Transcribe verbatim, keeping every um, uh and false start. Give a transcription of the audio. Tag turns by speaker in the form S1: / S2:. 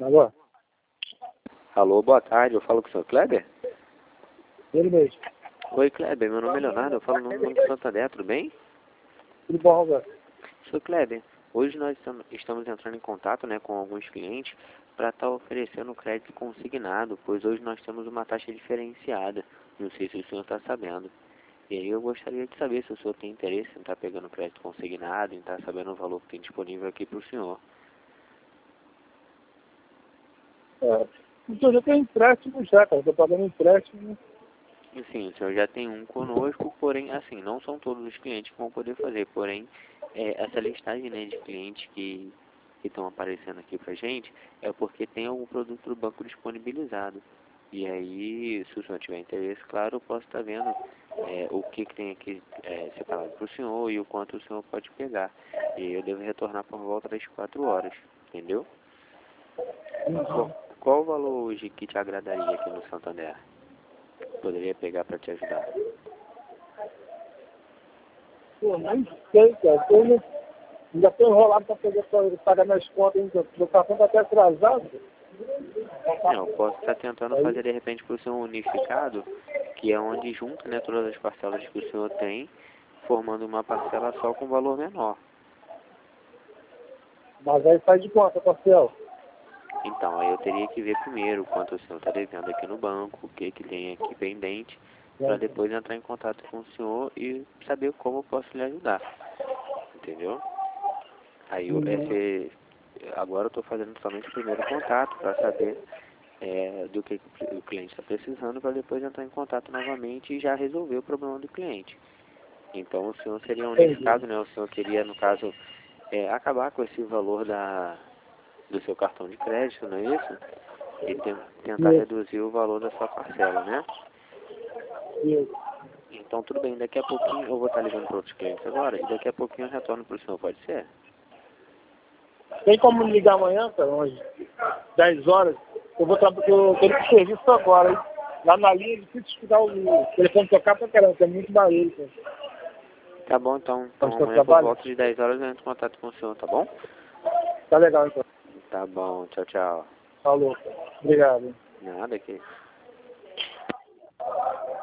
S1: Alô?
S2: Alô, boa tarde, eu falo com o senhor Kleber?
S1: Ele mesmo.
S2: Oi, Kleber, meu nome é Leonardo, eu falo no nome do Santander, tudo bem?
S1: Tudo bom, Roberto?
S2: senhor Kleber, hoje nós estamos entrando em contato, né, com alguns clientes para estar oferecendo crédito consignado, pois hoje nós temos uma taxa diferenciada, não sei se o senhor está sabendo. E aí eu gostaria de saber se o senhor tem interesse em estar pegando crédito consignado, em estar sabendo o valor que tem disponível aqui para o senhor.
S1: É, então eu já tenho empréstimo já, cara. Estou pagando empréstimo.
S2: Sim, o senhor já tem um conosco, porém, assim, não são todos os clientes que vão poder fazer, porém, é, essa listagem, né, de clientes que estão aparecendo aqui pra gente é porque tem algum produto do banco disponibilizado. E aí, se o senhor tiver interesse, claro, eu posso estar vendo é, o que, que tem aqui é, separado para o senhor e o quanto o senhor pode pegar. E eu devo retornar por volta das quatro horas, entendeu? Qual, qual o valor hoje que te agradaria aqui no Santander? Poderia pegar para te ajudar?
S1: Pô, nem sei, cara. Eu não, ainda estou enrolado para poder pagar minhas contas ainda. Meu cartão está até atrasado.
S2: Não, eu posso estar tentando fazer de repente para o senhor unificado, que é onde junta, né, todas as parcelas que o senhor tem, formando uma parcela só com valor menor.
S1: Mas aí faz de conta, parcial.
S2: Então, aí eu teria que ver primeiro quanto o senhor está devendo aqui no banco, o que, que tem aqui pendente, para depois entrar em contato com o senhor e saber como eu posso lhe ajudar. Entendeu? Aí eu, esse, agora eu estou fazendo somente o primeiro contato para saber é, do que o cliente está precisando, para depois entrar em contato novamente e já resolver o problema do cliente. Então o senhor seria unificado, né? O senhor queria, no caso, é, acabar com esse valor da, do seu cartão de crédito, não é isso? E te, tentar reduzir o valor da sua parcela, né? Então tudo bem, daqui a pouquinho eu vou estar ligando para outros clientes agora e daqui a pouquinho eu retorno para o senhor, pode ser?
S1: Tem como me ligar amanhã, cara, umas dez horas? Eu vou trabalhar, porque eu tenho que serviço agora, hein? Lá na linha é difícil escutar o telefone tocar pra caramba, tem muito barulho, cara.
S2: Tá bom, então, então
S1: Onde que eu
S2: amanhã por
S1: trabalho?
S2: volta de dez horas eu entro em contato com o senhor, tá bom?
S1: Tá legal, então.
S2: Tá bom, tchau, tchau.
S1: Falou, cara. Obrigado.
S2: Nada aqui.